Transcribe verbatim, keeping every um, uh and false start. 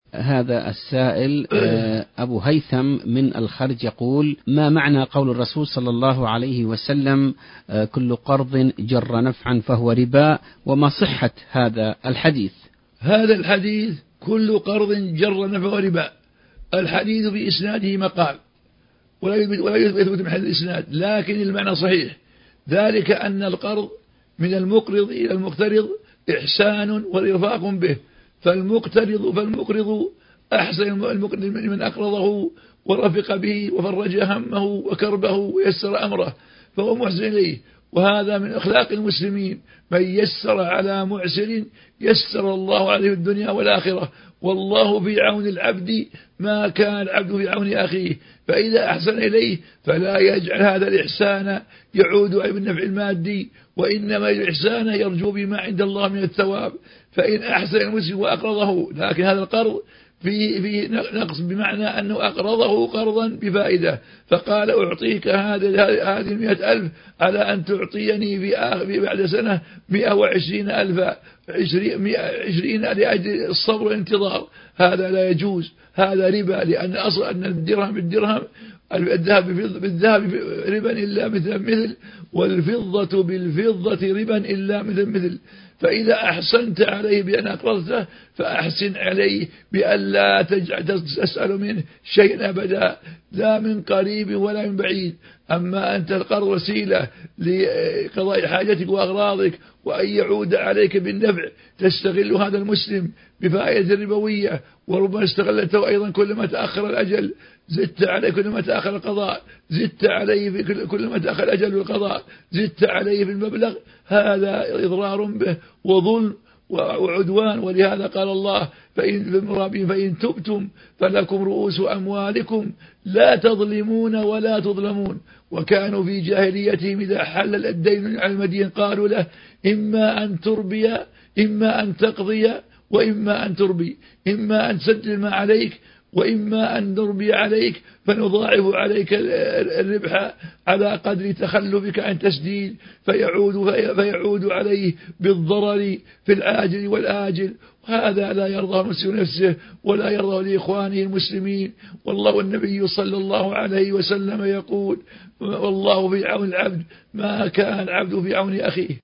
هذا السائل أبو هيثم من الخرج يقول: ما معنى قول الرسول صلى الله عليه وسلم كل قرض جر نفعا فهو ربا، وما صحة هذا الحديث؟ هذا الحديث كل قرض جر نفعا فهو ربا، الحديث في إسناده مقال ولا يثبت محل الإسناد، لكن المعنى صحيح، ذلك أن القرض من المقرض إلى المقترض إحسان ورفاق به، فالمقترض فالمقرض أحسن من أقرضه ورفق به وفرج همه وكربه ويسر أمره فهو محسن إليه. وهذا من أخلاق المسلمين، من يسر على معسر يسر الله عليه الدنيا والآخرة، والله في عون العبد ما كان العبد في عون أخيه، فإذا أحسن إليه فلا يجعل هذا الإحسان يعود بالنفع المادي، وإنما الإحسان يرجو بما عند الله من الثواب. فإن أحسن المسلم وأقرضه، لكن هذا القرض في في نقص بمعنى أنه أقرضه قرضا بفائدة، فقال أعطيك هذه هذه المئة ألف على أن تعطيني في بعد سنة مئة وعشرين ألفا، عشرين لأجل الصبر والانتظار، هذا لا يجوز، هذا ربا، لأن أصل أن الدرهم بالدرهم، الذهب بالذهب ربا إلا مثل مثل، والفضة بالفضة ربا إلا مثل مثل. فإذا أحسنت عليه بأن أقرضته فأحسن عليه بأن لا تسأل منه شيئا أبدا، لا من قريب ولا من بعيد. أما أنت القرض وسيلة لقضاء حاجتك وأغراضك وأن يعود عليك بالنفع، تستغل هذا المسلم بفائدة ربوية، وربما استغلته أيضا كلما تأخر الأجل زدت عليه، كلما تأخر القضاء زدت عليه، في كلما تأخر الأجل والقضاء زدت عليه في المبلغ، هذا إضرار به وظلم وعدوان. ولهذا قال الله: فإن, فإن تبتم فلكم رؤوس أموالكم لا تظلمون ولا تظلمون. وكانوا في جاهليتهم إذا حل الدين على المدين قالوا له: إما أن تربي إما أن تقضي وإما أن تربي، إما أن تسدد ما عليك وإما أن نربي عليك فنضاعف عليك الربح على قدر تخلفك عن تسديد، فيعود, فيعود عليه بالضرر في العاجل والآجل. وهذا لا يرضى المسلم نفسه ولا يرضى لإخوانه المسلمين. والله النبي صلى الله عليه وسلم يقول: والله في عون العبد ما كان العبد في عون أخيه.